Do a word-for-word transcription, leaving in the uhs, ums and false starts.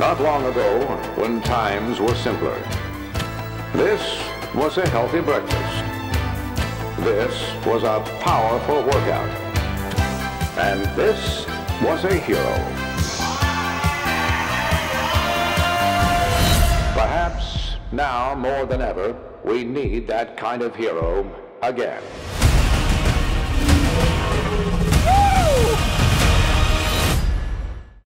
Not long ago, when times were simpler, this was a healthy breakfast. This was a powerful workout. And this was a hero. Perhaps now more than ever, we need that kind of hero again.